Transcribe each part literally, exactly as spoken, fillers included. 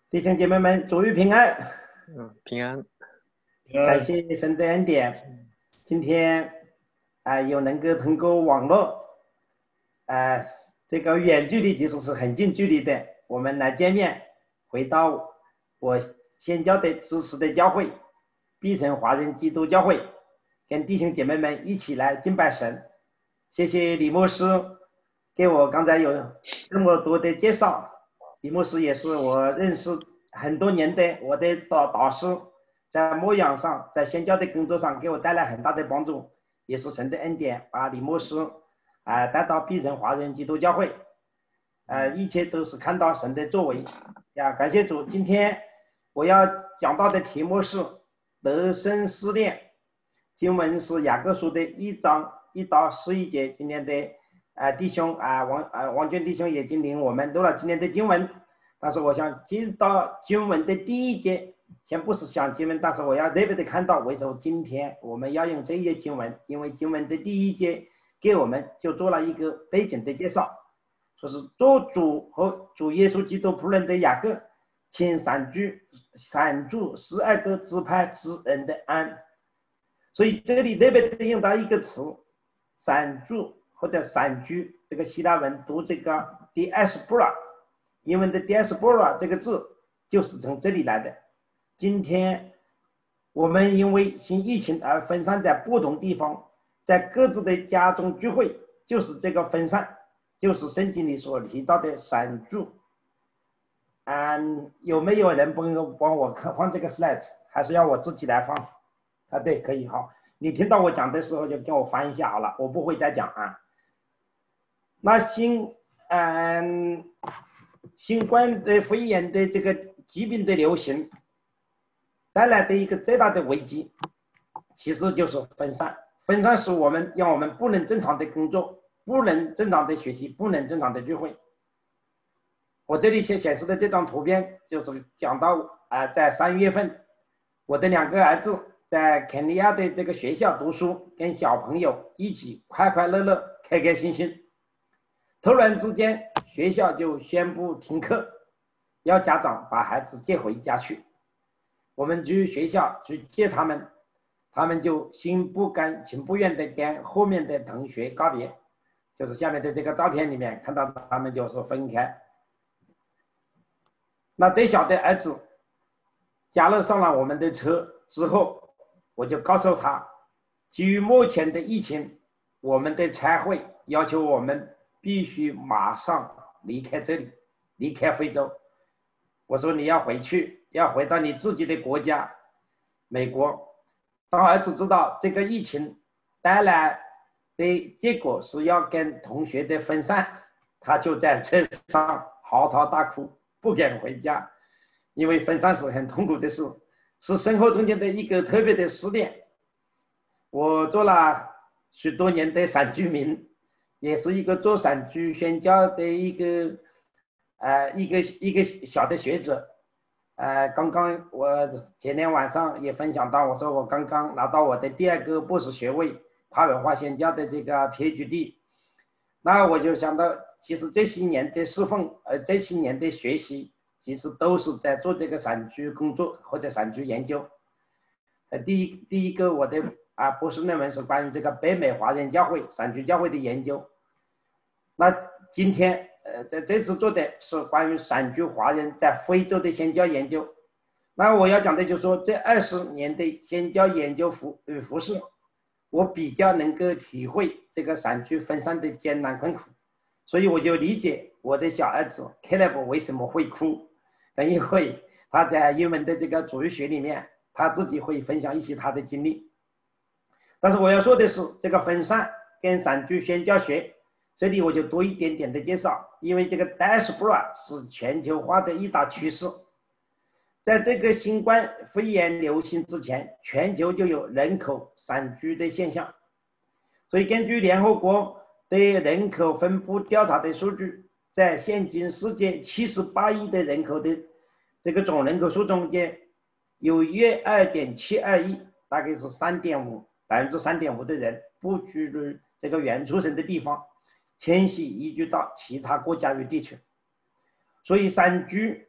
弟兄姐妹们，主日平安。 嗯，平安。 感谢神的恩典。今天啊、呃，又能够通过网络，啊、呃，这个远距离即使是很近距离的，我们来见面，回到我宣教的支持的教会，碧城华人基督教会，跟弟兄姐妹们一起来敬拜神。谢谢李牧师给我刚才有这么多的介绍。李牧师也是我认识很多年的我的导导师，在牧养上，在宣教的工作上给我带来很大的帮助，也是神的恩典，把李牧师啊、呃、带到碧城华人基督教会，呃，一切都是看到神的作为呀，感谢主。今天我要讲到的题目是得胜试炼，经文是雅各书的一章一到十一节。今天的呃弟兄啊、呃、王啊、呃、王娟弟兄也经领我们读了今天的经文，但是我想进到经文的第一节，先不是讲经文，但是我要特别的看到为什么今天我们要用这一节经文，因为经文的第一节给我们就做了一个背景的介绍，说是做主和主耶稣基督仆人的雅各，请散居散住十二个支派之人的安。所以这里特别的用到一个词散住或者散居，这个希腊文读这个 diaspora， 英文的 diaspora 这个字就是从这里来的。今天我们因为新疫情而分散在不同地方，在各自的家中聚会，就是这个分散，就是圣经里所提到的散住。嗯，有没有人帮帮我看放这个 slide， 还是要我自己来放？啊，对，可以，好，你听到我讲的时候就跟我翻一下好了，我不会再讲啊。那新嗯新冠的肺炎的这个疾病的流行带来的一个最大的危机，其实就是分散。分散使我们让我们不能正常的工作，不能正常的学习，不能正常的聚会。我这里显显示的这张图片就是讲到啊、呃，在三月份，我的两个儿子在肯尼亚的这个学校读书，跟小朋友一起快快乐乐、开开心心。突然之间，学校就宣布停课，要家长把孩子接回家去。我们去学校去接他们，他们就心不甘情不愿的跟后面的同学告别，就是下面的这个照片里面看到他们就是分开。那最小的儿子加入上了我们的车之后，我就告诉他，基于目前的疫情，我们的差会要求我们必须马上离开这里，离开非洲。我说你要回去，要回到你自己的国家美国。当儿子知道这个疫情带来的结果是要跟同学的分散，他就在车上嚎啕大哭，不敢回家，因为分散是很痛苦的事，是生活中间的一个特别的试炼。我做了许多年的散居民，也是一个做散居宣教的一个呃一个一个小的学者。呃，刚刚我前天晚上也分享到，我说我刚刚拿到我的第二个博士学位，跨文化宣教的这个 PhD。那我就想到，其实这些年的侍奉，呃，这些年的学习，其实都是在做这个散居工作或者散居研究。呃，第一第一个我的啊博士论文是关于这个北美华人教会散居教会的研究。那今天呃在这次做的是关于散居华人在非洲的宣教研究。那我要讲的就是说，这二十年的宣教研究服与服饰，我比较能够体会这个散居分散的艰难困苦，所以我就理解我的小儿子 Caleb 为什么会哭。等一会他在英文的这个主日学里面，他自己会分享一些他的经历。但是我要说的是，这个分散跟散居宣教学，这里我就多一点点的介绍，因为这个 diaspora 是全球化的一大趋势。在这个新冠肺炎流行之前，全球就有人口散居的现象。所以根据联合国对人口分布调查的数据，在现今世界七十八亿的人口的这个总人口数中间，有约 二点七二亿，大概是三点五百分之三点五的人不居于这个原出生的地方，迁徙移居到其他国家与地区。所以散居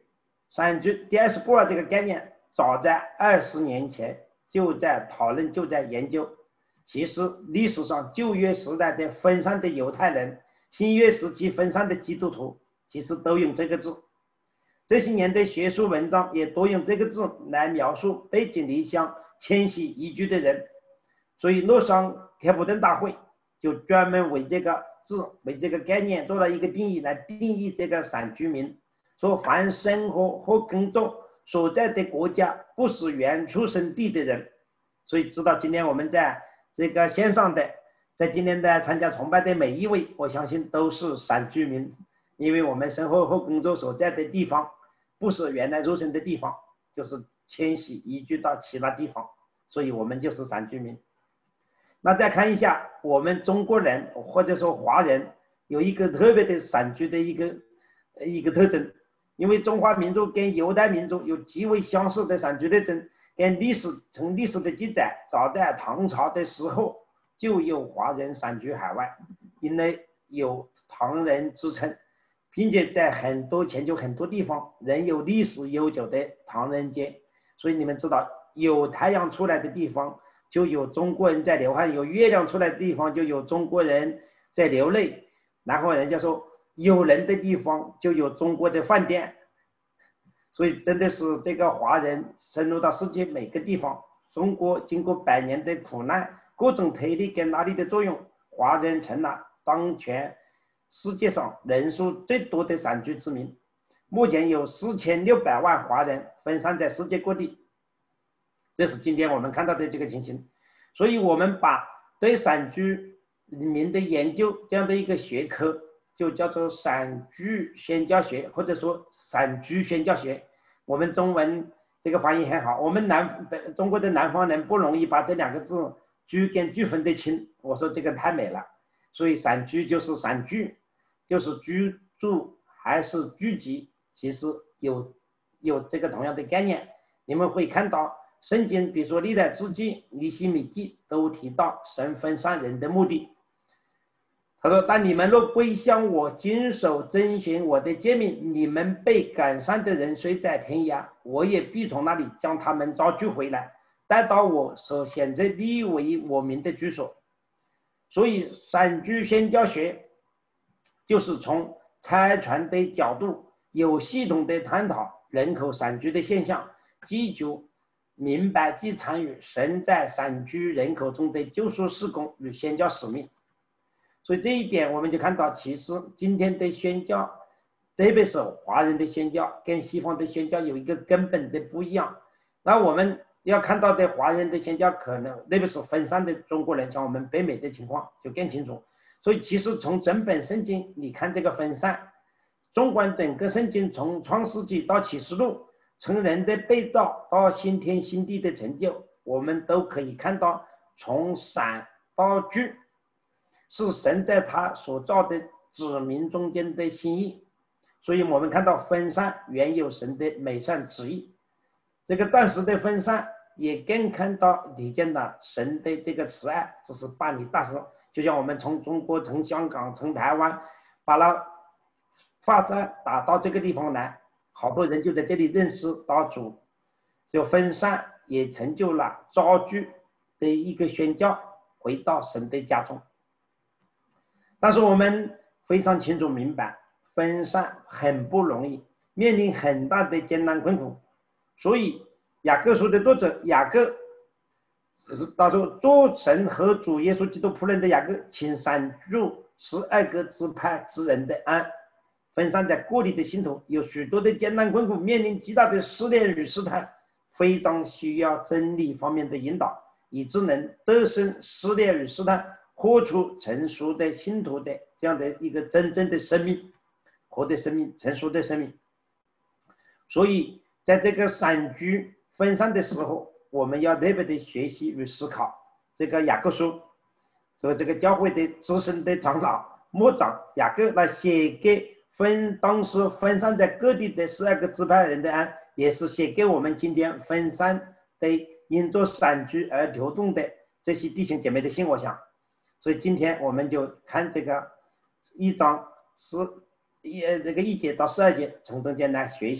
散居第二十波这个概念，早在二十年前就在讨论，就在研究。其实历史上旧约时代的分散的犹太人，新约时期分散的基督徒，其实都用这个字。这些年的学术文章也多用这个字来描述背井离乡、迁徙移居的人。所以洛桑开普敦大会就专门为这个字、为这个概念做了一个定义，来定义这个散居民。说凡生活或工作所在的国家不是原出生地的人。所以知道今天我们在这个线上的，在今天的参加崇拜的每一位，我相信都是散居民，因为我们生活或工作所在的地方不是原来入生的地方，就是迁徙移居到其他地方，所以我们就是散居民。那再看一下我们中国人或者说华人有一个特别的散居的一个一个特征，因为中华民族跟犹太民族有极为相似的散居特征，跟历史从历史的记载，早在唐朝的时候就有华人散居海外，因为有唐人之称，并且在很多全球很多地方仍有历史悠久的唐人街。所以你们知道，有太阳出来的地方就有中国人在流汗，有月亮出来的地方就有中国人在流泪。然后人家说有人的地方就有中国的饭店。所以真的是这个华人深入到世界每个地方，中国经过百年的苦难，各种推力跟拉力的作用，华人成了当前世界上人数最多的散居之民。目前有四千六百万华人分散在世界各地，这是今天我们看到的这个情形。所以我们把对散居民的研究这样的一个学科就叫做散居宣教学，或者说散居宣教学。我们中文这个翻译很好，我们南中国的南方人不容易把这两个字居跟居分得清，我说这个太美了。所以散居就是散居，就是居住还是聚集，其实有有这个同样的概念。你们会看到圣经，比如说历代志记、尼希米记都提到神分散人的目的。他说，但你们若归向我，谨守遵循我的诫命，你们被赶散的人虽在天涯，我也必从那里将他们招聚回来，带到我所选择立为我名的居所。所以散居宣教学就是从拆传的角度，有系统的探讨人口散居的现象，基础明白及参与神在散居人口中的救赎事工与宣教使命。所以这一点我们就看到，其实今天的宣教，特别是华人的宣教跟西方的宣教有一个根本的不一样。那我们要看到的华人的宣教，可能特别是分散的中国人，像我们北美的情况就更清楚。所以其实从整本圣经你看这个分散，纵观整个圣经，从创世纪到启示录，从人的被造到新天新地的成就，我们都可以看到从散到聚是神在他所造的子民中间的心意。所以我们看到分散原有神的美善旨意，这个暂时的分散也更看到体现了神的这个慈爱，这是办理大事。就像我们从中国从香港从台湾把它发展打到这个地方来，好多人就在这里认识到主，就分散也成就了招聚的一个宣教回到神的家中。但是我们非常清楚明白，分散很不容易，面临很大的艰难困苦。所以雅各书的作者雅各，他说做神和主耶稣基督仆人的雅各，请闪入十二个支派之人的安。分散在各地的信徒有许多的艰难困苦，面临极大的试炼与试探，非常需要真理方面的引导，以致能得胜试炼与试探，活出成熟的信徒的这样的一个真正的生命，活的生命，成熟的生命。所以在这个散居分散的时候，我们要特别的学习与思考这个雅各书。所以这个教会的资深的长老牧长雅各来写给分当时分散在各地的十二个支派人的安，也是写给我们今天分散的因着散居而流动的这些弟兄姐妹的信，我想。所以今天我们就看这个一章十一这个一节到十二节，从中间来学习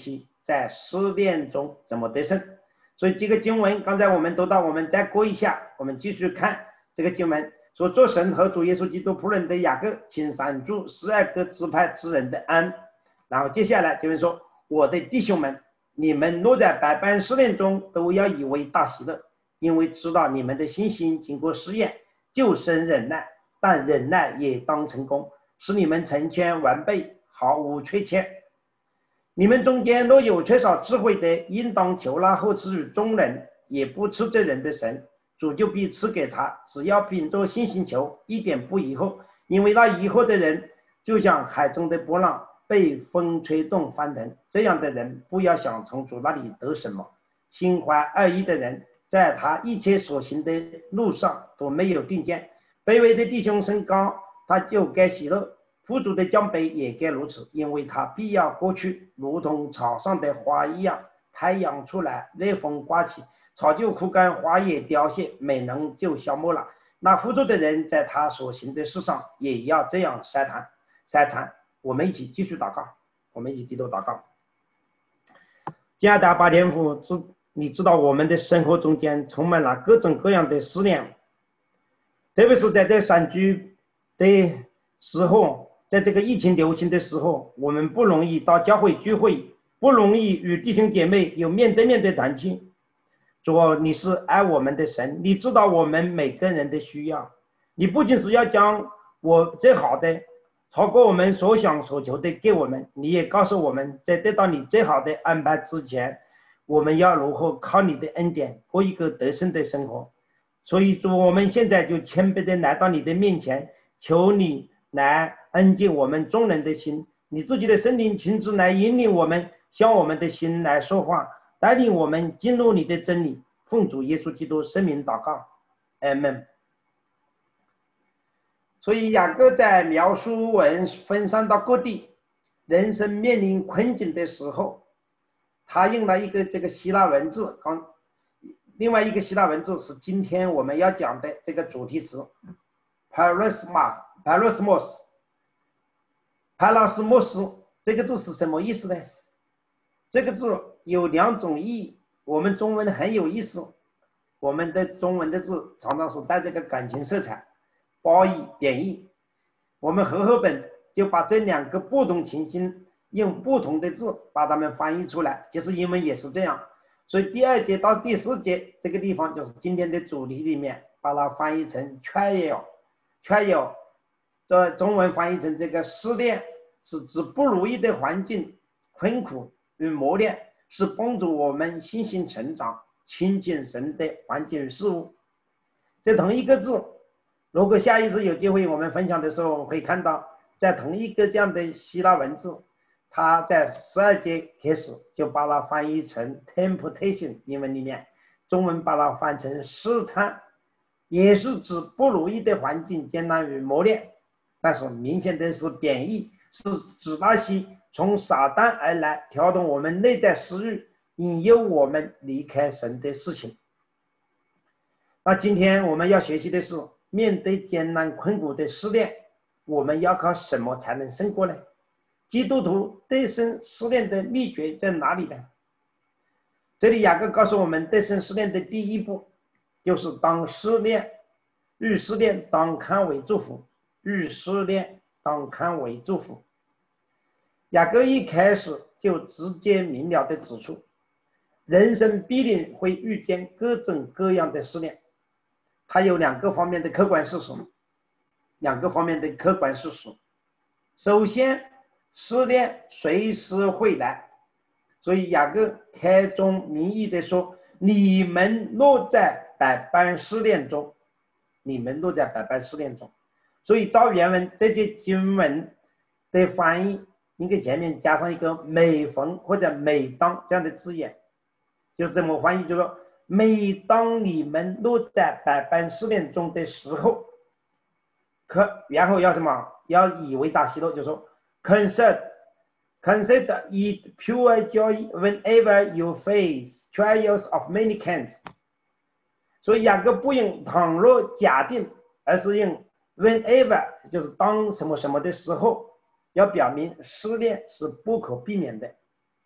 在试炼中怎么得胜。所以这个经文刚才我们读到，我们再过一下，我们继续看这个经文说，做神和主耶稣基督仆人的雅各，请闪住十二个支派之人的安。然后接下来经文说，我的弟兄们，你们落在百般试炼中，都要以为大喜乐，因为知道你们的信心经过试验，就生忍耐，但忍耐也当成功，使你们成全完备，毫无缺欠。你们中间若有缺少智慧的，应当求那后赐予众人，也不斥责人的神，主就必赐给他，只要凭着信心求，一点不疑惑。因为那疑惑的人，就像海中的波浪，被风吹动翻腾。这样的人，不要想从主那里得什么。心怀二意的人，在他一切所行的路上都没有定见。卑微的弟兄升高，他就该喜乐；富足的降卑也该如此，因为他必要过去，如同草上的花一样。太阳出来，热风刮起，草就枯干，花也凋谢，美能就消没了。那富足的人在他所行的事上也要这样筛谈筛残。我们一起继续祷告，我们一起低头祷告。亲爱的阿天父，你知道我们的生活中间充满了各种各样的试炼，特别是在这山居的时候，在这个疫情流行的时候，我们不容易到教会聚会，不容易与弟兄姐妹有面对面的团契。主，你是爱我们的神，你知道我们每个人的需要，你不仅是要将我最好的超过我们所想所求的给我们，你也告诉我们，在得到你最好的安排之前，我们要如何靠你的恩典过一个得胜的生活。所以说我们现在就谦卑的来到你的面前，求你来安静我们众人的心，你自己的圣灵亲自来引领我们，向我们的心来说话，带领我们进入你的真理。奉主耶稣基督圣名祷告，阿们。所以雅各在描述文分散到各地，人生面临困境的时候，他用了一个这个希腊文字，刚另外一个希腊文字是今天我们要讲的这个主题词 parasmos parasmos parasmos 这个字是什么意思呢？这个字有两种意义，我们中文很有意思，我们的中文的字常常是带这个感情色彩，褒义贬义。我们和合本就把这两个不同情形用不同的字把它们翻译出来，其实英文也是这样。所以第二节到第四节这个地方就是今天的主题里面，把它翻译成 trial trial， 这中文翻译成这个试炼，是指不如意的环境、困苦与磨练，是帮助我们信心成长、亲近神的环境与事物。这同一个字，如果下一次有机会我们分享的时候，我们会看到在同一个这样的希腊文字，他在十二节开始就把它翻译成 temptation， 英文里面中文把它翻成试探，也是指不如意的环境、艰难与磨练，但是明显的是贬义，是指那些从撒旦而来挑动我们内在私欲、引诱我们离开神的事情。那今天我们要学习的是，面对艰难困苦的试炼，我们要靠什么才能胜过呢？基督徒得胜试炼的秘诀在哪里呢？这里雅各告诉我们，得胜试炼的第一步就是当试炼，遇试炼当看为祝福，遇试炼当看为祝福。雅各一开始就直接明了地指出，人生必定会遇见各种各样的试炼，它有两个方面的客观事实，两个方面的客观事实。首先，试炼随时会来，所以雅各开宗明义地说，你们落在百般试炼中，你们落在百般试炼中。所以照原文这些经文的翻译，应该前面加上一个每逢或者每当这样的字眼，就这么翻译，就说每当你们落在百般试炼中的时候，可然后要什么？要以为大喜乐，就说 consider consider it pure joy whenever you face trials of many kinds。所以雅各不用倘若假定，而是用 whenever， 就是当什么什么的时候，要表明试炼是不可避免的。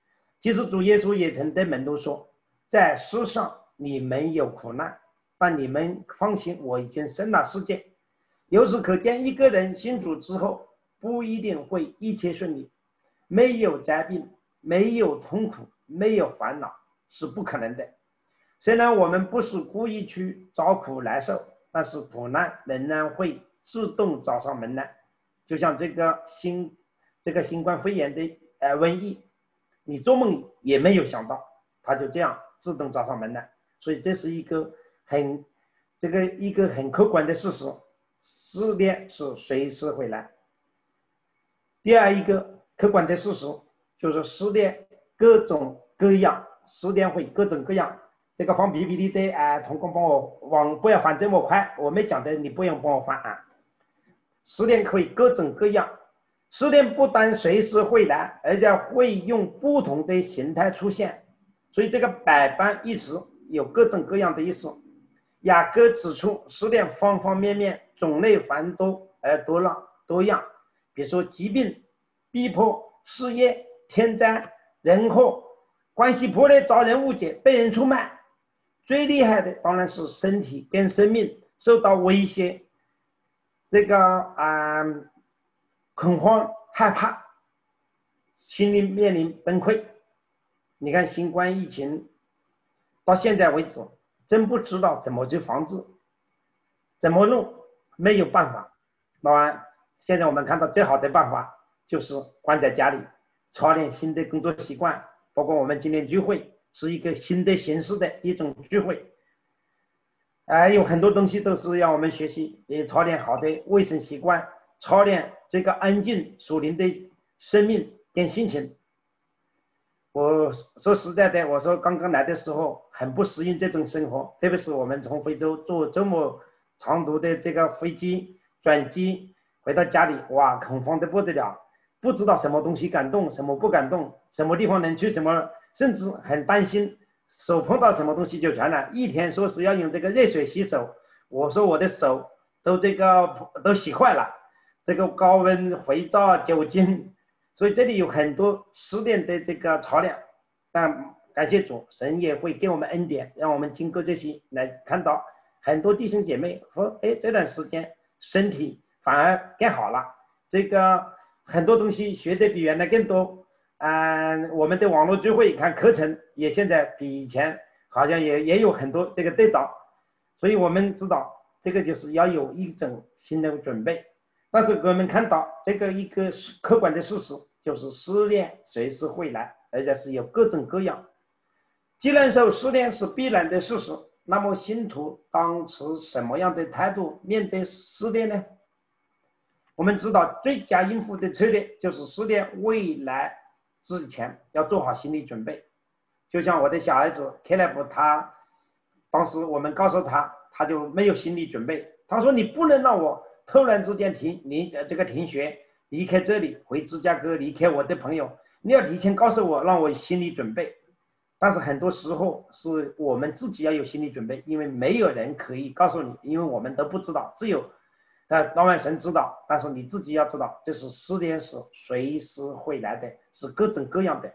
其实主耶稣也曾对门徒说，在世上你们有苦难，但你们放心，我已经胜了世界。由此可见，一个人信主之后不一定会一切顺利，没有灾病，没有痛苦，没有烦恼是不可能的。虽然我们不是故意去找苦来受，但是苦难仍然会自动找上门来。就像这个新这个新冠肺炎的呃瘟疫，你做梦也没有想到，它就这样自动找上门来。所以这是一个很这个一个很客观的事实，试炼是随时会来。第二一个客观的事实就是试炼各种各样，试炼会各种各样。这个放 P P T 的啊，同工帮我往不要翻这么快，我没讲的你不用帮我翻啊。试炼会各种各样，试炼不但随时会来，而且会用不同的形态出现。所以这个百般一词有各种各样的意思。雅各指出，试炼方方面面，种类繁多而多样多样。比如说疾病、逼迫、事业、天灾、人祸、关系破裂、遭人误解、被人出卖。最厉害的当然是身体跟生命受到威胁，这个啊、呃、恐慌害怕，心里面临崩溃。你看新冠疫情到现在为止，真不知道怎么去防治，怎么弄没有办法。当然现在我们看到最好的办法就是关在家里，操练新的工作习惯。包括我们今天聚会是一个新的形式的一种聚会，呃，有很多东西都是让我们学习，也操练好的卫生习惯，操练这个安静属灵的生命跟心情。我说实在的，我说刚刚来的时候很不适应这种生活，特别是我们从非洲坐这么长途的这个飞机转机回到家里，哇，恐慌的不得了，不知道什么东西敢动，什么不敢动，什么地方能去，什么，甚至很担心手碰到什么东西就传染。一天说是要用这个热水洗手，我说我的手都这个都洗坏了，这个高温肥皂酒精。所以这里有很多试炼的这个操练，但感谢主，神也会给我们恩典，让我们经过这些来看到很多弟兄姐妹说，哎，这段时间身体反而更好了，这个很多东西学的比原来更多。嗯、呃，我们的网络聚会看课程也现在比以前好像也也有很多这个对照，所以我们知道这个就是要有一种新的准备。但是我们看到这个一个客观的事实，就是试炼随时会来，而且是有各种各样。既然说试炼是必然的事实，那么信徒当持什么样的态度面对试炼呢？我们知道最佳应付的策略就是试炼未来之前要做好心理准备。就像我的小儿子 Caleb， 他当时我们告诉他，他就没有心理准备，他说你不能让我突然之间停你这个停学，离开这里回芝加哥，离开我的朋友，你要提前告诉我，让我心理准备。但是很多时候是我们自己要有心理准备，因为没有人可以告诉你，因为我们都不知道，只有呃老万神知道，但是你自己要知道，这是试炼是随时会来的，是各种各样的。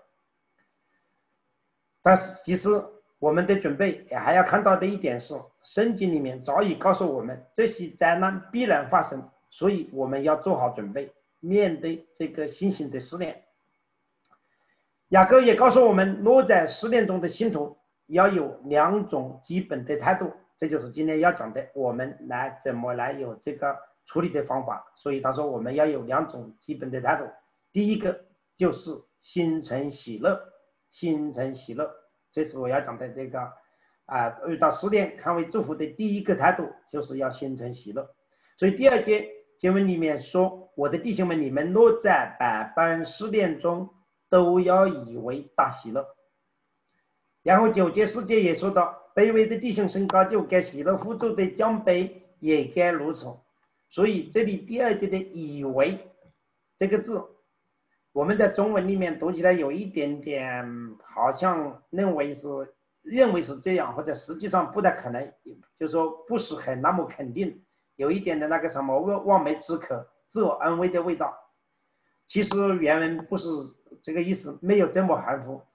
但是其实我们的准备也还要看到的一点是，圣经里面早已告诉我们，这些灾难必然发生，所以我们要做好准备，面对这个新型的试炼。雅各也告诉我们，落在试炼中的信徒要有两种基本的态度，这就是今天要讲的，我们来怎么来有这个处理的方法。所以他说我们要有两种基本的态度，第一个就是心存喜乐，心存喜乐，这是我要讲的这个啊、呃，遇到试炼看为祝福的第一个态度就是要心存喜乐。所以第二节经文里面说，我的弟兄们，你们落在百般试炼中，都要以为大喜乐。然后九节十节也说到，卑微的弟兄升高就该喜乐，富足的降卑也该如此。所以这里第二节的以为这个字，我们在中文里面读起来有一点点好像认为是认为是这样，或者实际上不太可能，就是说不是很那么肯定，有一点的那个什么望梅止渴、自我安慰的味道。其实原文不是这个意思，没有这么含糊。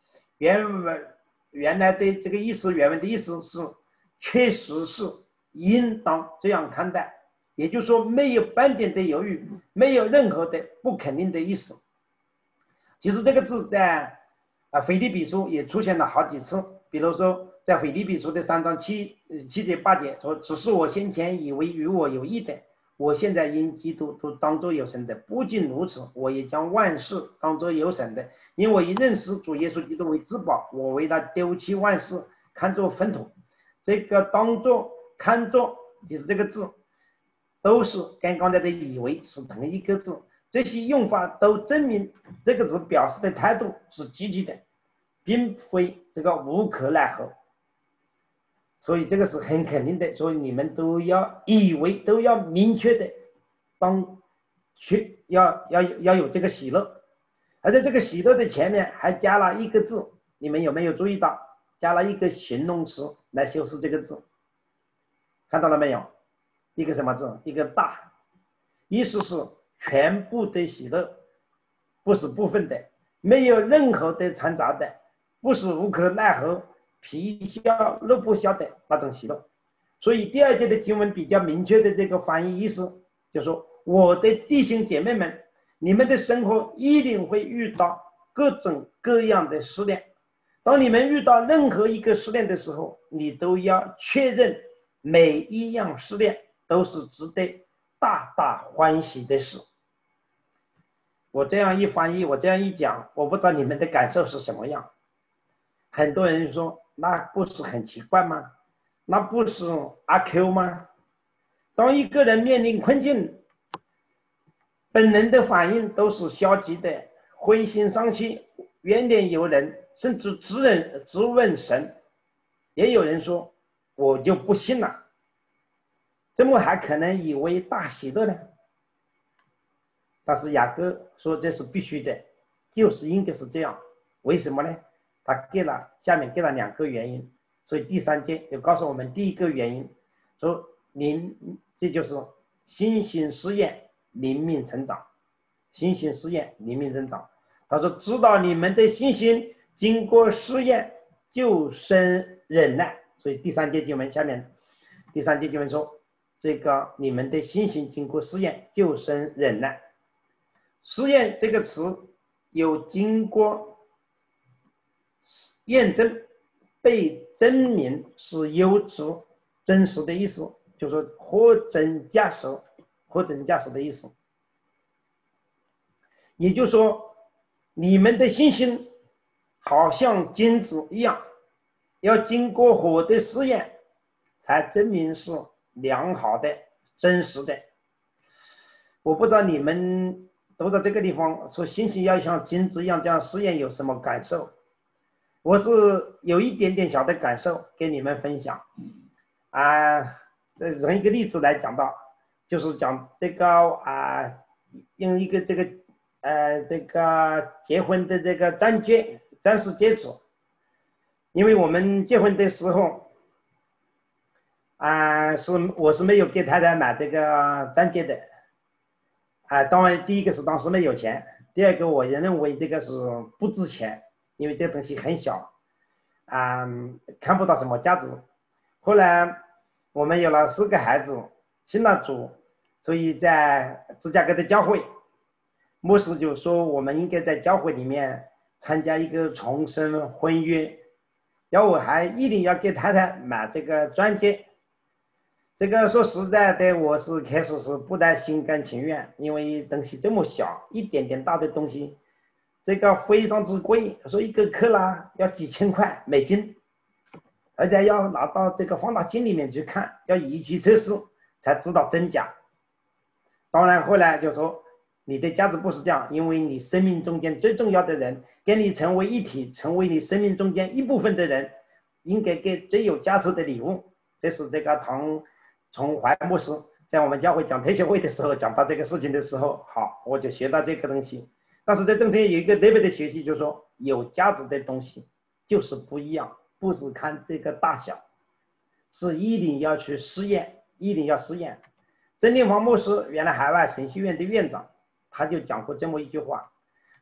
原文原来的这个意思，原文的意思是确实是应当这样看待，也就是说没有半点的犹豫，没有任何的不肯定的意思。其实这个字在啊腓立比书也出现了好几次，比如说在腓立比书的三章七七节八节说，只是我先前以为与我有益的，我现在因基督都当作有神的，不仅如此，我也将万事当作有神的，因为我以认识主耶稣基督为至宝，我为他丢弃万事，看作粪土。这个当作看作就是这个字，都是跟刚才的以为是同一个字。这些用法都证明这个字表示的态度是积极的，并非这个无可奈何。所以这个是很肯定的，所以你们都要以为都要明确的当去要要要有这个喜乐，而在这个喜乐的前面还加了一个字，你们有没有注意到？加了一个形容词来修饰这个字，看到了没有？一个什么字？一个大，意思是全部的喜乐，不是部分的，没有任何的掺杂的，不是无可奈何、皮笑肉不笑的那种喜乐。所以第二节的经文比较明确的这个翻译意思，就说我的弟兄姐妹们，你们的生活一定会遇到各种各样的试炼。当你们遇到任何一个试炼的时候，你都要确认每一样试炼都是值得大大欢喜的事。我这样一翻译，我这样一讲，我不知道你们的感受是什么样。很多人说，那不是很奇怪吗？那不是阿 Q 吗？当一个人面临困境，本能的反应都是消极的，灰心丧气，怨念尤人，甚至质问质问神。也有人说，我就不信了，怎么还可能以为大喜乐呢？但是雅各说这是必须的，就是应该是这样。为什么呢？他给了下面给了两个原因，所以第三节就告诉我们第一个原因，说灵这就是信心试验，灵命成长，信心试验，灵命成长。他说知道你们的信心经过试验就生忍耐，所以第三节经文下面第三节经文说，这个你们的信心经过试验就生忍耐。试验这个词有经过验证、被证明是优质、真实的意思，就是说货真价实、货真价实的意思。也就是说，你们的信心好像金子一样，要经过火的试验，才证明是良好的、真实的。我不知道你们都在这个地方说信心要像金子一样这样试验有什么感受？我是有一点点小的感受跟你们分享啊。这从一个例子来讲到，就是讲这个啊，用一个这个呃这个结婚的这个钻戒钻石戒指，因为我们结婚的时候啊，是我是没有给太太买这个钻戒的啊。当然第一个是当时没有钱，第二个我认为这个是不值钱，因为这东西很小啊，看不到什么价值。后来我们有了四个孩子，信了主，所以在芝加哥的教会，牧师就说我们应该在教会里面参加一个重生婚约，要我还一定要给太太买这个钻戒。这个说实在的，我是开始是不太心甘情愿，因为东西这么小，一点点大的东西，这个非常之贵，说一个克拉要几千块美金，而且要拿到这个放大镜里面去看，要仪器测试才知道真假。当然后来就说你的价值不是这样，因为你生命中间最重要的人跟你成为一体，成为你生命中间一部分的人，应该给最有价值的礼物。这是这个唐从怀牧师在我们教会讲退休会的时候讲到这个事情的时候，好，我就学到这个东西。但是在中间有一个特别的学习，就是说有价值的东西就是不一样，不是看这个大小，是一定要去试验，一定要试验。曾定方牧师原来海外神学院的院长，他就讲过这么一句话，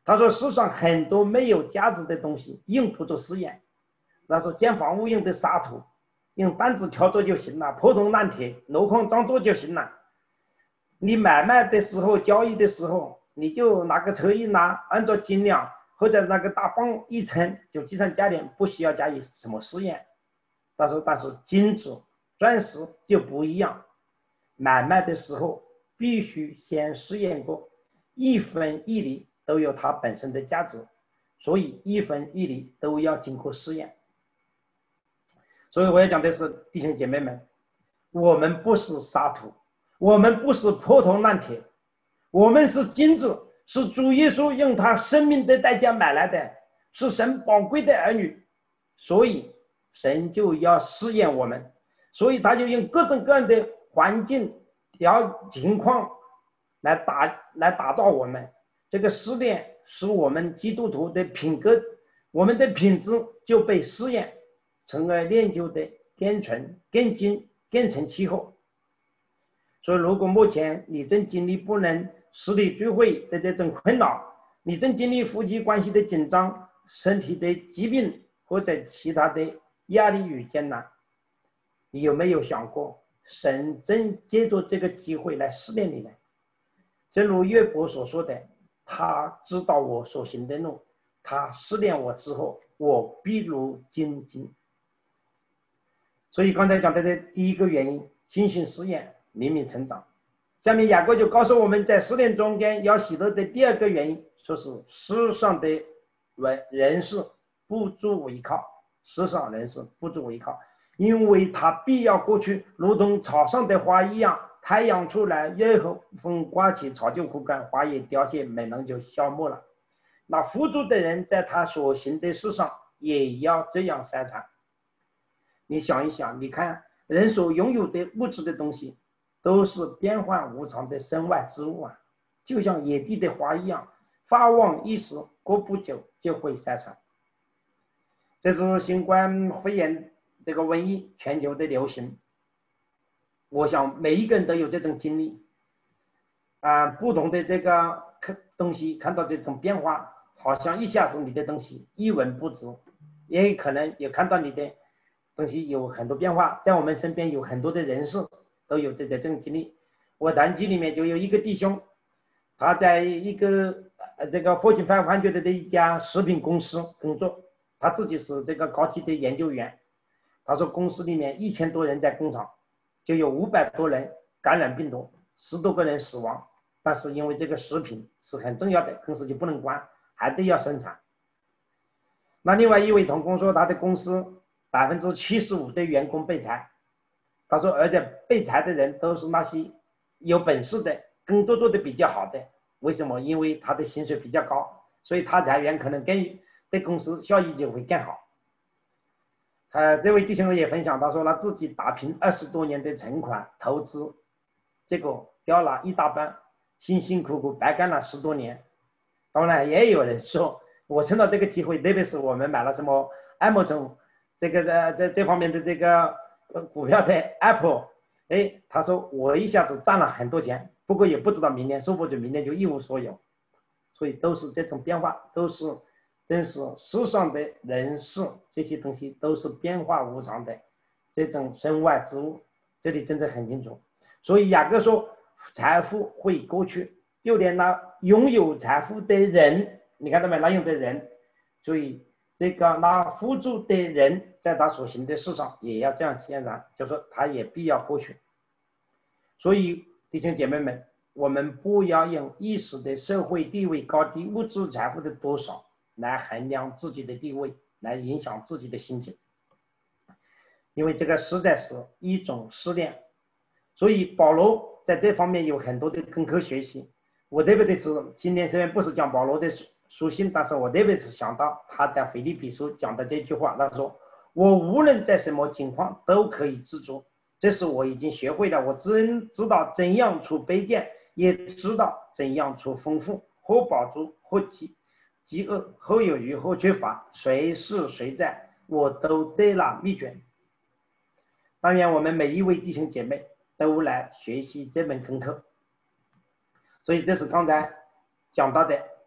他说世上很多没有价值的东西用不着试验。他说建房屋用的沙土，用担子挑着就行了，破铜烂铁箩筐装着就行了。你买卖的时候交易的时候，你就拿个车一拿，按照斤两或者那个大磅一称就计算价钱，不需要加以什么试验。他说但是金子钻石就不一样，买卖的时候必须先试验过，一分一厘都有它本身的价值，所以一分一厘都要经过试验。所以我要讲的是，弟兄姐妹们，我们不是沙土，我们不是破铜烂铁，我们是金子，是主耶稣用他生命的代价买来的，是神宝贵的儿女，所以神就要试验我们，所以他就用各种各样的环境条情况来打来打造我们。这个试炼使我们基督徒的品格，我们的品质就被试验，从而练就的更纯、更精、更成气候。所以如果目前你正经历不能实体聚会的这种困扰，你正经历夫妻关系的紧张、身体的疾病或者其他的压力与艰难，你有没有想过神正借着这个机会来试炼你呢？正如约伯所说的，他知道我所行的路，他试炼我之后，我必如精金。所以刚才讲的这第一个原因，信心试验，灵命成长。下面雅各就告诉我们，在试炼中间要喜乐的第二个原因，说是世上的人事不足为靠，世上人事不足为靠，因为他必要过去，如同草上的花一样，太阳出来，热风刮起，草就枯干，花也凋谢，美能就消没了。那富足的人在他所行的事上也要这样筛查。你想一想，你看人所拥有的物质的东西都是变幻无常的身外之物啊，就像野地的花一样，发旺一时，过不久就会筛查。这是新冠肺炎这个瘟疫全球的流行，我想每一个人都有这种经历啊，不同的这个东西看到这种变化，好像一下子你的东西一文不值，也可能也看到你的东西有很多变化。在我们身边有很多的人士都有这种经历。我团体里面就有一个弟兄，他在一个这个Fortune五百的一家食品公司工作，他自己是这个高级的研究员。他说公司里面一千多人在工厂，就有五百多人感染病毒，十多个人死亡。但是因为这个食品是很重要的，公司就不能关，还得要生产。那另外一位同工说，他的公司百分之七十五的员工被裁。他说，而且被裁的人都是那些有本事的，工作做得比较好的。为什么？因为他的薪水比较高，所以他裁员可能更对公司效益就会更好。呃，这位弟兄也分享，他说他自己打拼二十多年的存款投资，结果掉了一大半，辛辛苦苦白干了十多年。当然也有人说，我趁到这个机会，特别是我们买了什么 Amazon 这个这这这方面的这个股票的 Apple， 哎，他说我一下子赚了很多钱，不过也不知道明年，说不准明年就一无所有。所以都是这种变化，都是真是世上的人事，这些东西都是变化无常的这种身外之物，这里真的很清楚。所以雅各说，财富会过去，就连那拥有财富的人，你看到没？那样的人，所以这个那富足的人，在他所行的事上也要这样显然，就说他也必要过去。所以弟兄姐妹们，我们不要用一时的社会地位高低、物质财富的多少来衡量自己的地位，来影响自己的心情，因为这个实在是一种试炼。所以保罗在这方面有很多的功课学习。我特别的是，今天虽然不是讲保罗的书信，但是我特别是想到他在腓立比书讲的这句话，他说：“我无论在什么情况都可以知足，这是我已经学会了。我真知道怎样处卑贱，也知道怎样处丰富，或饱足，或饥饥饿，或有余，或缺乏，谁是谁在，我都得了秘诀。”但愿我们每一位弟兄姐妹都来学习这门功课。所以这是刚才讲到的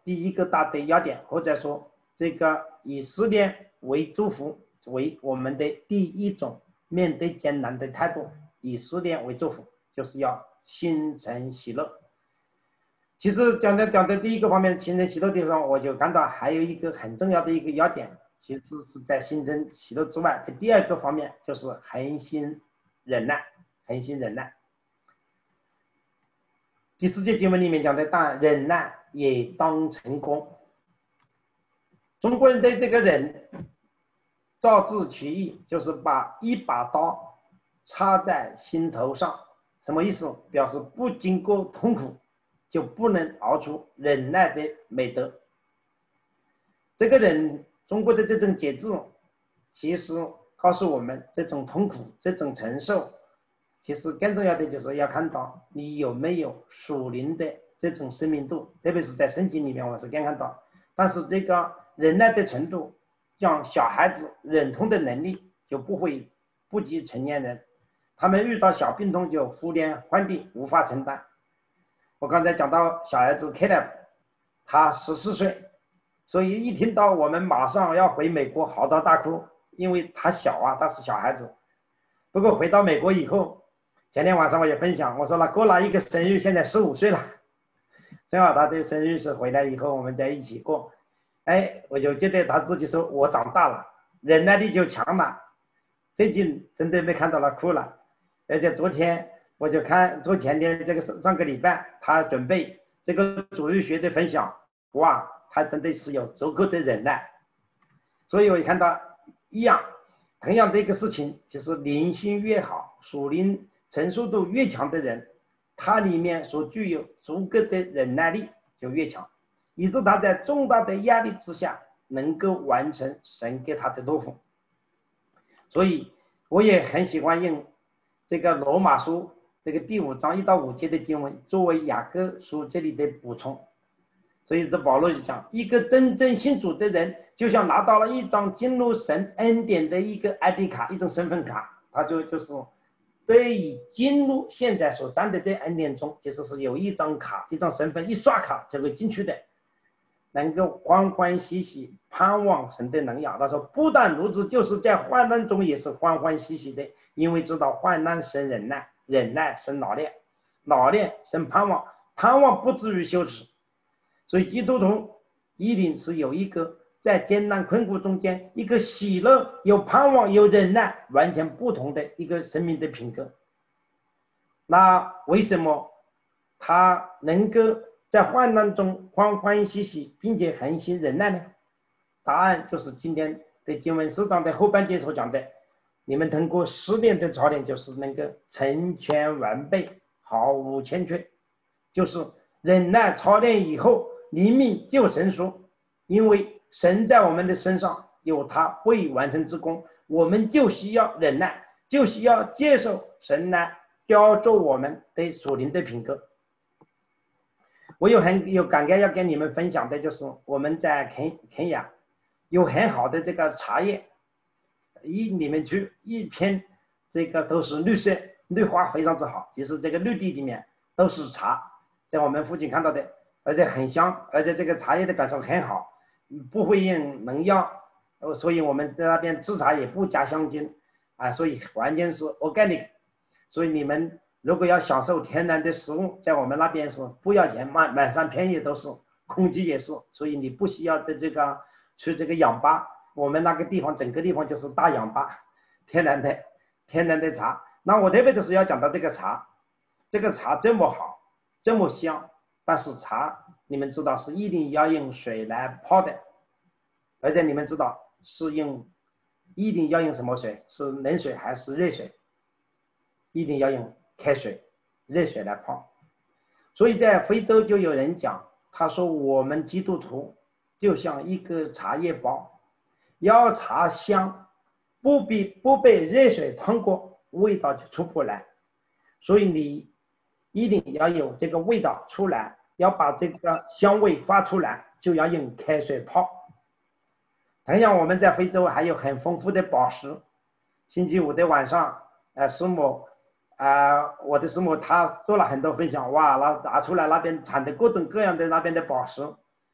第一个大的要点，或者说这个以试炼为祝福，为我们的第一种面对艰难的态度，以试炼为祝福，就是要心存喜乐。其实讲的讲的第一个方面，心存喜乐的地方，我就看到还有一个很重要的一个要点，其实是在心存喜乐之外的第二个方面，就是恒心忍耐，恒心忍耐。第四节经文里面讲的，但忍耐也当成功。中国人对这个忍，照字取义，就是把一把刀插在心头上，什么意思？表示不经过痛苦就不能熬出忍耐的美德。这个忍，中国的这种节制，其实告诉我们，这种痛苦，这种承受，其实更重要的就是要看到你有没有属灵的这种生命度，特别是在圣经里面我是更看到。但是这个忍耐的程度，像小孩子忍痛的能力就不会不及成年人，他们遇到小病痛就胡天换地，无法承担。我刚才讲到小孩子 Caleb， 他十四岁，所以一听到我们马上要回美国，嚎啕大哭，因为他小啊，他是小孩子。不过回到美国以后，前天晚上我也分享，我说了过了一个生日，现在十五岁了，正好他的生日是回来以后我们在一起过，哎，我就觉得他自己说我长大了，忍耐力就强了，最近真的没看到他哭了。而且昨天我就看，昨前天这个上个礼拜他准备这个主日学的分享，哇，他真的是有足够的忍耐。所以我看到一样，同样的一个事情，其实灵性越好，属灵承受度越强的人，他里面所具有足够的忍耐力就越强，以致他在重大的压力之下能够完成神给他的托付。所以我也很喜欢用这个罗马书这个第五章一到五节的经文作为雅各书这里的补充。所以这保罗就讲，一个真正信主的人，就像拿到了一张进入神恩典的一个 I D 卡，一种身份卡，他就就是对于进入现在所站的这恩典中，其实是有一张卡，一张身份，一刷卡就会进去的，能够欢欢喜喜盼望神的能养。他说不但如此，就是在患难中也是欢欢喜喜的，因为知道患难生忍耐，忍耐生老练，老练生盼望，盼望不至于羞耻。所以基督徒一定是有一个在艰难困苦中间一个喜乐、有盼望、有忍耐完全不同的一个生命的品格。那为什么他能够在患难中欢欢喜喜并且恒心忍耐呢？答案就是今天的经文四章的后半节所讲的，你们通过试炼的操练，就是能够成全完备，毫无欠缺。就是忍耐操练以后，灵命就成熟，因为神在我们的身上有他未完成之功，我们就需要忍耐，就需要接受神来雕琢我们的属灵的品格。我有很有感慨要跟你们分享的，就是我们在肯肯亚有很好的这个茶叶，一里面去一片这个都是绿色，绿化非常之好，其实这个绿地里面都是茶，在我们附近看到的，而且很香，而且这个茶叶的感受很好，不会用农药，所以我们在那边制茶也不加香精啊，所以完全是 organic。所以你们如果要享受天然的食物，在我们那边是不要钱，满满山遍野都是，空气也是，所以你不需要的这个去这个氧吧，我们那个地方整个地方就是大氧吧，天然的天然的茶。那我特别的是要讲到这个茶，这个茶这么好，这么香，但是茶你们知道是一定要用水来泡的，而且你们知道是用一定要用什么水，是冷水还是热水？一定要用开水热水来泡。所以在非洲就有人讲，他说我们基督徒就像一个茶叶包，要茶香不必不被热水烫过，味道就出不来。所以你一定要有这个味道出来，要把这个香味发出来，就要用开水泡。同样我们在非洲还有很丰富的宝石。星期五的晚上呃，师母啊、呃，我的师母她做了很多分享，哇，拿拿出来那边产的各种各样的那边的宝石，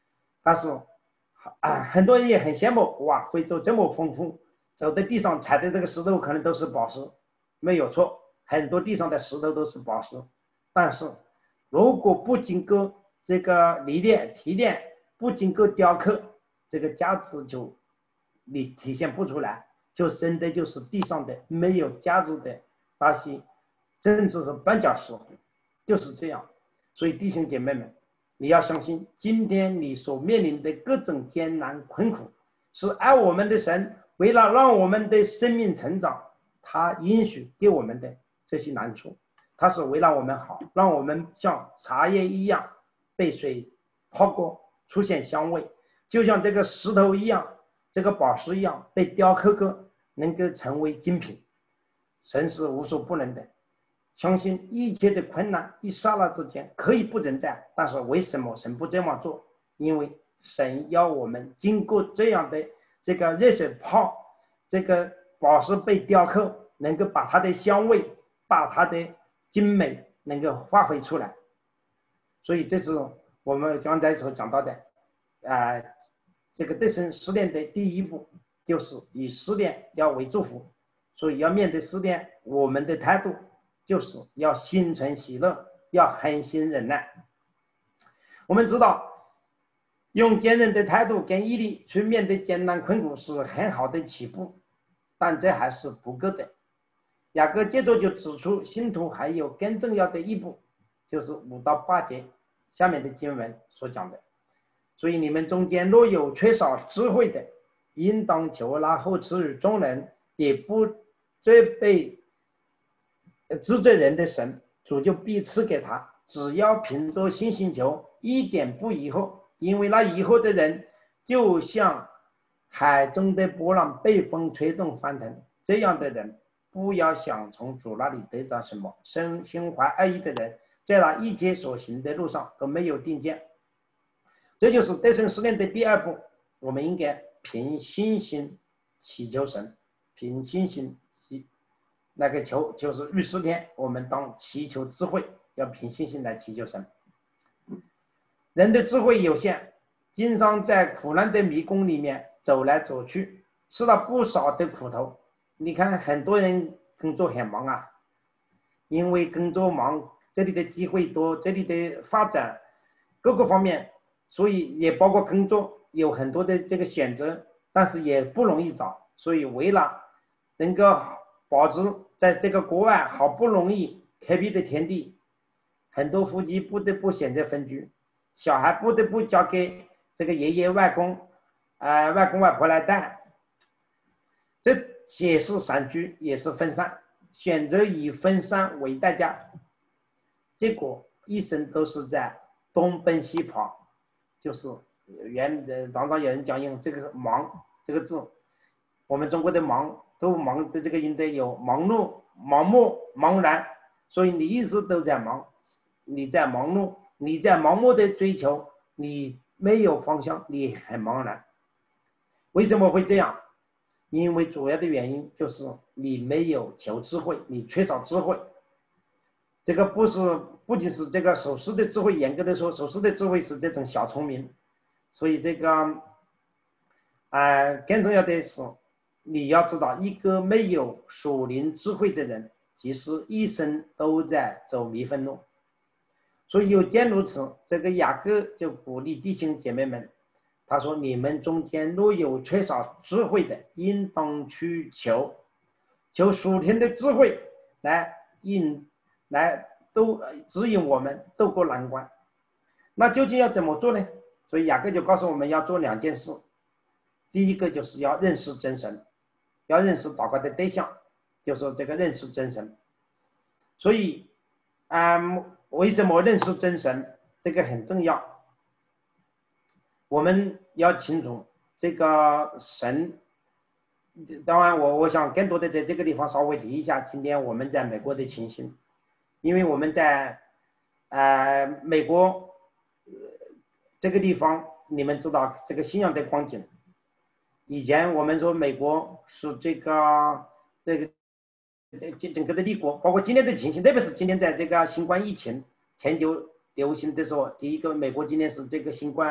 但是啊，很多人也很羡慕，哇，非洲这么丰富，走在地上踩的这个石头可能都是宝石，没有错，很多地上的石头都是宝石。但是如果不经过这个历练提炼，不经过雕刻，这个价值就你体现不出来，就真的就是地上的没有价值的那些，甚至是绊脚石，就是这样。所以弟兄姐妹们，你要相信，今天你所面临的各种艰难困苦，是爱我们的神为了让我们的生命成长，他允许给我们的这些难处，他是为了我们好，让我们像茶叶一样被水泡过，出现香味，就像这个石头一样，这个宝石一样被雕刻过，能够成为精品。神是无所不能的，相信一切的困难一刹那之间可以不存在，但是为什么神不这么做？因为神要我们经过这样的这个热水泡，这个宝石被雕刻，能够把它的香味，把它的精美能够发挥出来。所以这是我们刚才所讲到的，啊、呃，这个得胜试炼的第一步就是以试炼要为祝福。所以要面对试炼，我们的态度就是要心存喜乐，要恒心忍耐。我们知道，用坚韧的态度跟毅力去面对艰难困苦是很好的起步，但这还是不够的。雅各接着就指出，信徒还有更重要的一步，就是五到八节下面的经文所讲的。所以你们中间若有缺少智慧的，应当求那后赐予众人，也不罪被治罪人的神，主就必赐给他，只要凭着信心求，一点不疑惑。因为那疑惑的人就像海中的波浪被风吹动翻腾，这样的人不要想从主那里得到什么。生心怀恶意的人，在那一切所行的路上都没有定见。这就是得胜试炼的第二步，我们应该凭信心祈求神，凭信心那个求就是御试炼，我们当祈求智慧，要凭信心来祈求神。人的智慧有限，经常在苦难的迷宫里面走来走去，吃了不少的苦头。你看很多人工作很忙啊，因为工作忙，这里的机会多，这里的发展各个方面，所以也包括工作有很多的这个选择，但是也不容易找。所以为了能够保持在这个国外好不容易开辟的天地，很多夫妻不得不选择分居，小孩不得不交给这个爷爷外公、呃、外公外婆来带，这也是散居，也是分散，选择以分散为代价，结果一生都是在东奔西跑。就是原常常有人讲用这个忙这个字，我们中国的忙都忙的这个音的有忙碌、盲目、茫然，所以你一直都在忙，你在忙碌，你在盲目的追求，你没有方向，你很茫然。为什么会这样？因为主要的原因就是你没有求智慧，你缺少智慧。这个不是不仅是这个手势的智慧，严格的说，手势的智慧是这种小聪明。所以这个呃更重要的是，你要知道，一个没有属灵智慧的人，其实一生都在走迷分路。所以有见如此，这个雅各就鼓励弟兄姐妹们，他说：你们中间若有缺少智慧的，应当去求，求属天的智慧来引来都指引我们渡过难关。那究竟要怎么做呢？所以雅各就告诉我们要做两件事。第一个就是要认识真神，要认识祷告的对象，就是这个认识真神。所以嗯，为什么认识真神这个很重要？我们要清楚这个神。当然我我想更多的在这个地方稍微提一下今天我们在美国的情形。因为我们在呃美国、呃、这个地方，你们知道这个信仰的光景。以前我们说美国是这个这个整个的帝国，包括今天的情形，特别是今天在这个新冠疫情全球流行的时候，第一个美国今天是这个新冠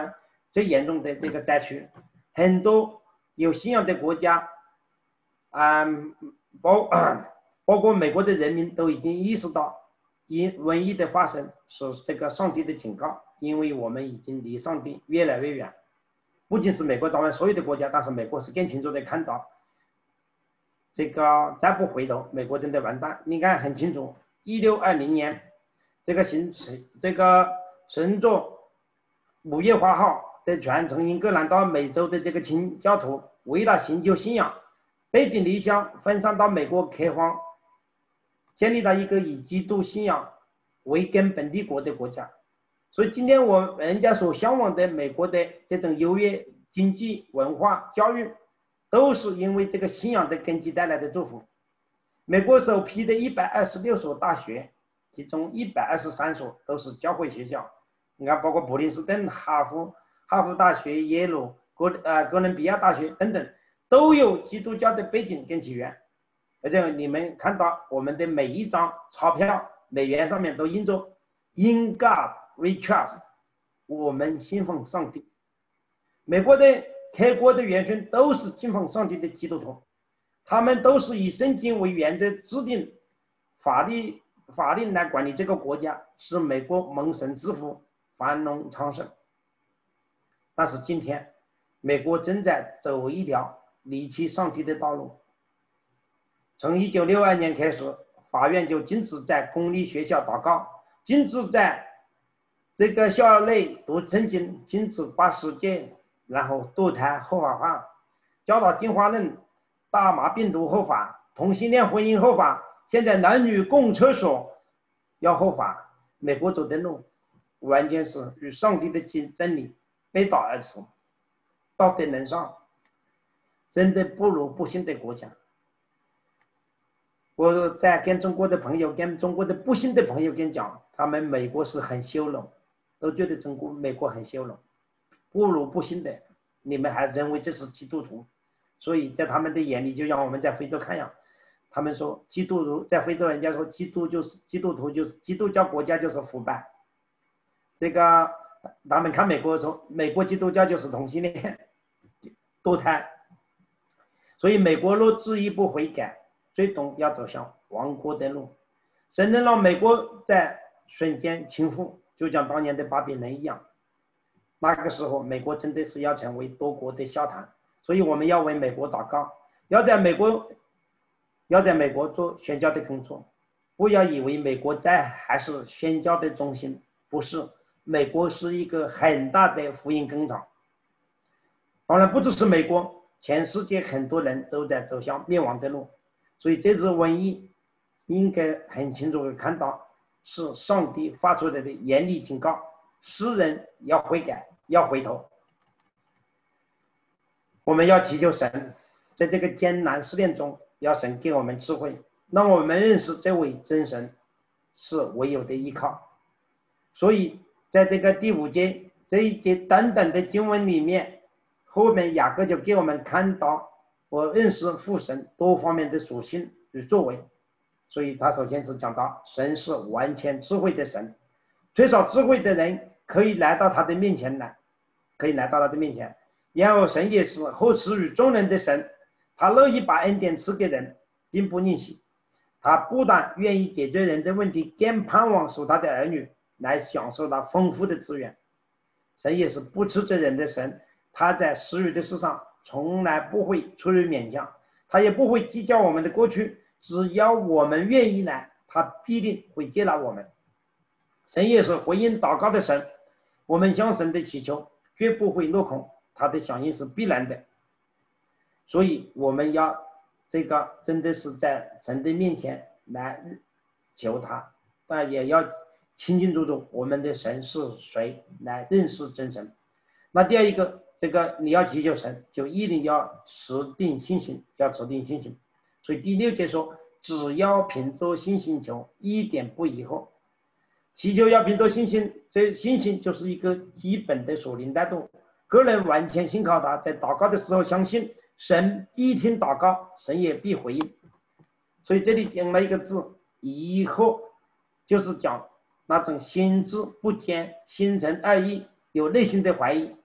最严重的这个灾区，很多有信仰的国家，啊、嗯，包包括美国的人民都已经意识到，因瘟疫的发生是这个上帝的警告，因为我们已经离上帝越来越远。不仅是美国，当然所有的国家，但是美国是更清楚的看到，这个再不回头，美国真的完蛋。你看很清楚，一六二零年，这个行这个乘坐五月花号的船从英格兰到美洲的这个清教徒，为了寻求信仰，背井离乡，分散到美国开荒，建立了一个以基督信仰为根本帝国的国家。所以今天我人家所向往的美国的这种优越经济、文化、教育，都是因为这个信仰的根基带来的祝福。美国首批的一百二十六所大学，其中一百二十三所都是教会学校。你看，包括普林斯顿、哈佛、哈佛大学、耶鲁、哥呃哥伦比亚大学等等，都有基督教的背景跟起源。而且你们看到我们的每一张钞票、美元上面都印着 "In God We Trust"， 我们信奉上帝。美国的开国的元勋都是信奉上帝的基督徒，他们都是以圣经为原则制定法律法令来管理这个国家，使美国蒙神之福，繁荣昌盛。但是今天，美国正在走一条离弃上帝的道路。从一九六二年开始，法院就禁止在公立学校祷告，禁止在这个校内读圣经，禁止把世界，然后堕胎合法化，教导进化论，大麻病毒合法，同性恋婚姻合法，现在男女共厕所要合法。美国走的路完全是与上帝的真理背道而驰，道德沦丧，真的不如不幸的国家。我在跟中国的朋友、跟中国的不幸的朋友跟讲，他们美国是很羞辱，都觉得中国美国很羞辱，不如不幸的，你们还认为这是基督徒，所以在他们的眼里，就像我们在非洲看样，他们说基督徒在非洲，人家说基督就是基督徒就是基督教国家就是腐败，这个他们看美国说美国基督教就是同性恋、堕胎，所以美国若执意不悔改，最终要走向亡国的路。神能让美国在瞬间倾覆，就像当年的巴比伦一样。那个时候，美国真的是要成为多国的笑谈。所以我们要为美国祷告，要在美国，要在美国做宣教的工作。不要以为美国在还是宣教的中心，不是，美国是一个很大的福音工厂。当然，不只是美国，全世界很多人都在走向灭亡的路。所以这次瘟疫应该很清楚的看到，是上帝发出来的严厉警告，世人要悔改，要回头。我们要祈求神，在这个艰难试炼中，要神给我们智慧，让我们认识这位真神是唯有的依靠。所以在这个第五节这一节短短的经文里面，后面雅各就给我们看到我认识父神多方面的属性与作为。所以他首先是讲到神是完全智慧的神，缺少智慧的人可以来到他的面前来，可以来到他的面前。然后神也是厚赐与众人的神，他乐意把恩典赐给人，并不吝惜。他不但愿意解决人的问题，更盼望使他的儿女来享受他丰富的资源。神也是不斥责人的神，他在施予的事上从来不会出于勉强，他也不会计较我们的过去，只要我们愿意来，他必定会接纳我们。神也是回应祷告的神，我们向神的祈求绝不会落空，他的响应是必然的。所以我们要这个真的是在神的面前来求他，但也要清清楚楚我们的神是谁，来认识真神。那第二一个，这个你要祈求神，就一定要持定信心，要持定信心。所以第六节说，只要凭着信心求，一点不疑惑。祈求要凭着信心，这信心就是一个基本的属灵态度。个人完全信靠他，在祷告的时候相信神必听祷告，神也必回应。所以这里讲了一个字疑惑，就是讲那种心智不坚，心存二意，有内心的怀疑。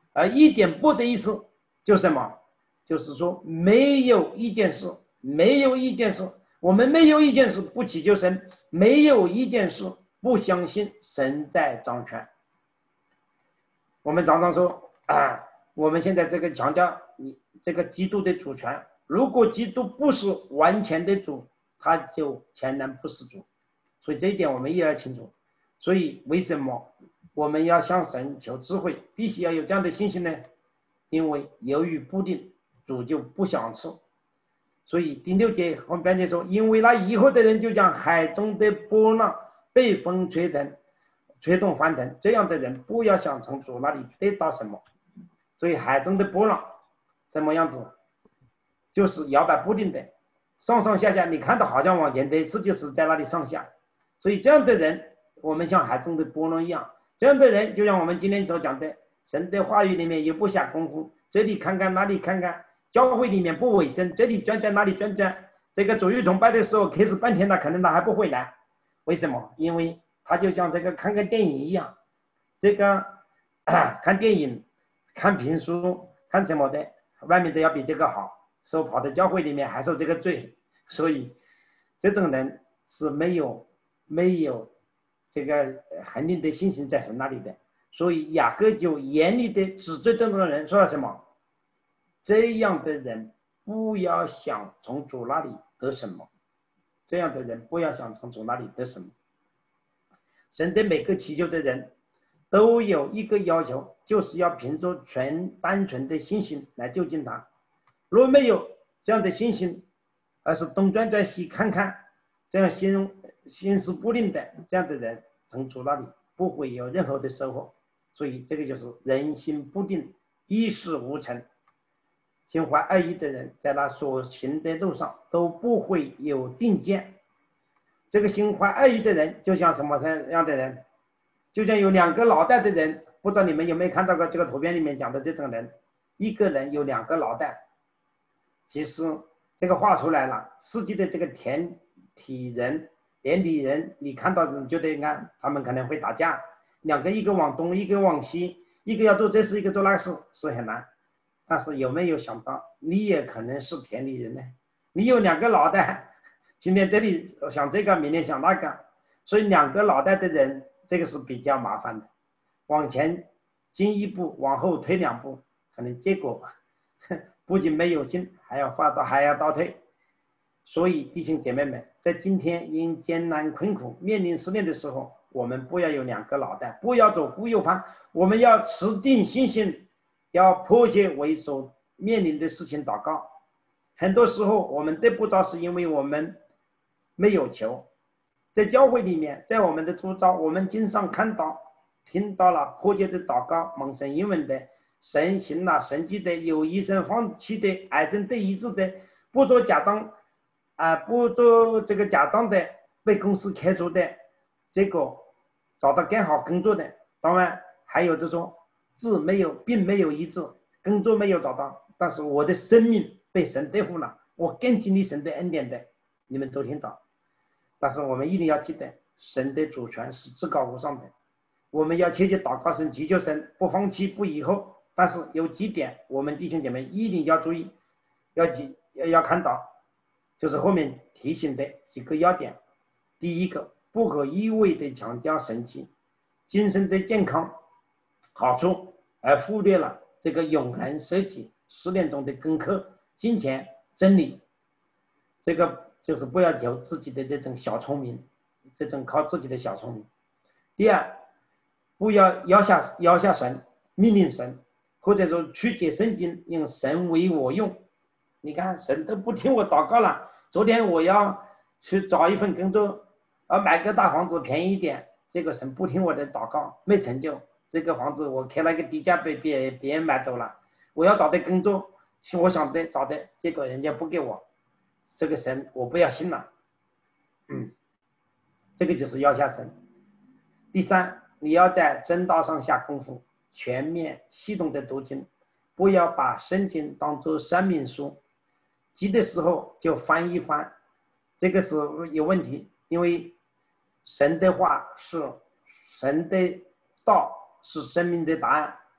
而一点不的意思就是什么？就是说没有一件事，没有一件事，我们没有一件事不祈求神，没有一件事不相信神在掌权。我们常常说啊，我们现在这个强调你这个基督的主权，如果基督不是完全的主，他就全然不是主，所以这一点我们也要清楚。所以为什么我们要向神求智慧，必须要有这样的信心呢？因为由于不定，主就不想吃。所以第六节后边就说，因为那以后的人就像海中的波浪，被风吹腾吹动翻腾，这样的人不要想从主那里得到什么。所以海中的波浪什么样子，就是摇摆不定的，上上下下，你看到好像往前的，实际是在那里上下。所以这样的人，我们像海中的波浪一样，这样的人就像我们今天所讲的，神的话语里面也不下功夫，这里看看那里看看，教会里面不委身，这里转转那里转转，这个主日崇拜的时候开始半天了，可能他还不会来。为什么？因为他就像这个看个电影一样，这个、啊、看电影看评书看什么的，外面都要比这个好，所以跑到教会里面还受这个罪。所以这种人是没有没有这个恒定的信心在神那里的。所以雅各就严厉的指责这种人，说了什么？这样的人不要想从主那里得什么，这样的人不要想从主那里得什么。神对每个祈求的人都有一个要求，就是要凭着纯单纯的信心来就近他。如果没有这样的信心，而是东转转西看看，这样心心思不定的这样的人，从主那里不会有任何的收获。所以这个就是人心不定，一事无成。心怀二意的人，在他所行的路上都不会有定见。这个心怀二意的人，就像什么样的人？就像有两个脑袋的人，不知道你们有没有看到过这个图片里面讲的这种人，一个人有两个脑袋。其实这个画出来了，世界的这个田体人、田里人，你看到你就得看，他们可能会打架，两个一个往东，一个往西，一个要做这事，一个做那事，是很难。但是有没有想到，你也可能是田里人呢？你有两个脑袋，今天这里想这个，明天想那个，所以两个脑袋的人，这个是比较麻烦的。往前进一步，往后退两步，可能结果不仅没有进，还要发到还要倒退。所以弟兄姐妹们，在今天因艰难困苦面临试炼的时候，我们不要有两个脑袋，不要左顾右盼，我们要持定信心，要迫切为所面临的事情祷告。很多时候我们得不着，是因为我们没有求。在教会里面，在我们的周遭，我们经常看到听到了迫切的祷告，蒙神应允的，神行了神迹的，有医生放弃的，癌症得医治的，不做假账啊、呃，不做这个假账的，被公司开除的，结果找到更好工作的。当然还有这种治没有并没有医治，工作没有找到，但是我的生命被神对付了，我更经历神的恩典的，你们都听到。但是我们一定要记得，神的主权是至高无上的，我们要切切祷告神，祈求神不放弃不以后。但是有几点我们弟兄姐妹一定要注意，要要要看到，就是后面提醒的几个要点。第一个，不可一味的强调神迹精神的健康好处，而忽略了这个永恒设计试炼中的功课、金钱、真理。这个就是不要求自己的这种小聪明，这种靠自己的小聪明。第二，不要摇下摇下神，命令神，或者说曲解圣经，用神为我用。你看神都不听我祷告了，昨天我要去找一份工作，而买个大房子便宜一点，这个神不听我的祷告，没成就。这个房子我开了个低价被别别人买走了，我要找的工作是我想的找的，结果人家不给我，这个神我不要信了。嗯，这个就是要下神。第三，你要在真道上下功夫，全面系统的读经，不要把圣经当作三民书，急的时候就翻一翻，这个是有问题。因为神的话是神的道，是生命的答案，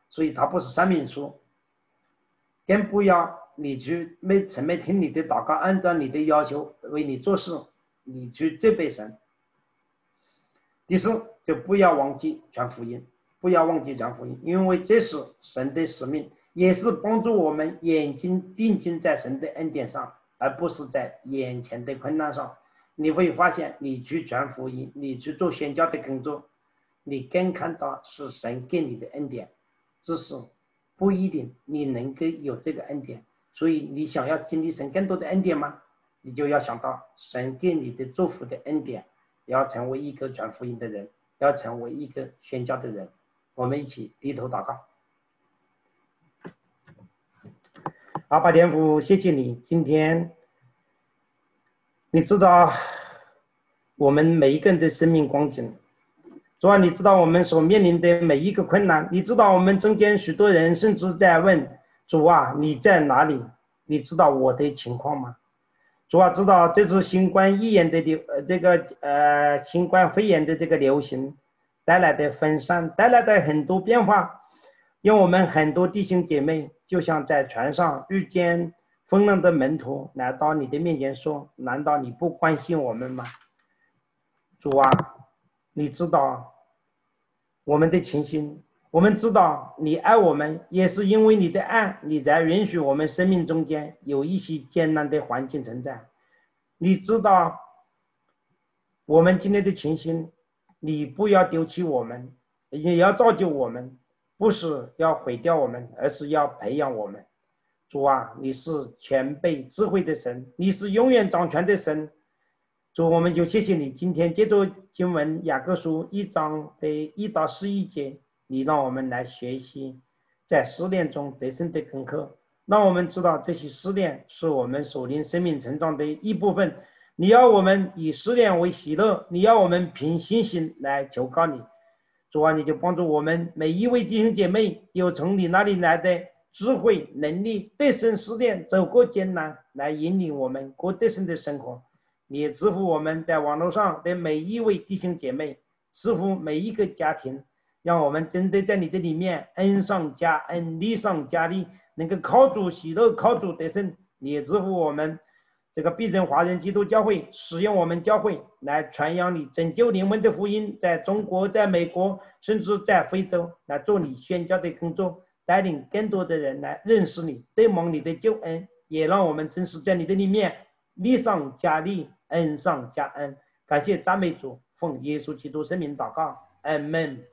所以它不是三民书，更不要你去每次每听你的祷告，按照你的要求为你做事，你去责备神。第四，就不要忘记传福音，不要忘记传福音，因为这是神的使命，也是帮助我们眼睛定睛在神的恩典上，而不是在眼前的困难上。你会发现，你去传福音，你去做宣教的工作，你更看到是神给你的恩典，只是不一定你能够有这个恩典。所以你想要经历神更多的恩典吗？你就要想到神给你的祝福的恩典，要成为一个传福音的人，要成为一个宣教的人。我们一起低头祷告。阿爸天父，谢谢你，今天你知道我们每一个人的生命光景，主啊，你知道我们所面临的每一个困难，你知道我们中间许多人甚至在问主啊，你在哪里？你知道我的情况吗？主啊，知道这次新冠肺炎的流呃这个呃新冠肺炎的这个流行带来的分散，带来的很多变化，因为我们很多弟兄姐妹就像在船上遇见风浪的门徒来到你的面前说，难道你不关心我们吗？主啊，你知道我们的情形，我们知道你爱我们，也是因为你的爱，你才允许我们生命中间有一些艰难的环境存在。你知道我们今天的情形，你不要丢弃我们，也要造就我们，不是要毁掉我们，而是要培养我们。主啊，你是全备智慧的神，你是永远掌权的神。主，我们就谢谢你，今天借着经文雅各书一章的一到十一节，你让我们来学习在试炼中得胜的功课，让我们知道这些试炼是我们属灵生命成长的一部分。你要我们以试炼为喜乐，你要我们凭信心来求告你。主啊，你就帮助我们每一位弟兄姐妹有从你那里来的智慧能力，得胜试炼，走过艰难，来引领我们过得胜的生活。你也赐福我们在网络上的每一位弟兄姐妹，赐福每一个家庭，让我们真的在你的里面恩上加恩，利上加利，能够靠主喜乐，靠主得胜。你也赐福我们这个必真华人基督教会，使用我们教会来传扬你拯救灵魂的福音，在中国，在美国，甚至在非洲，来做你宣教的工作，带领更多的人来认识你，得蒙你的救恩，也让我们真实在你的里面利上加利，恩上加恩。感谢赞美主，奉耶稣基督圣名祷告，阿们。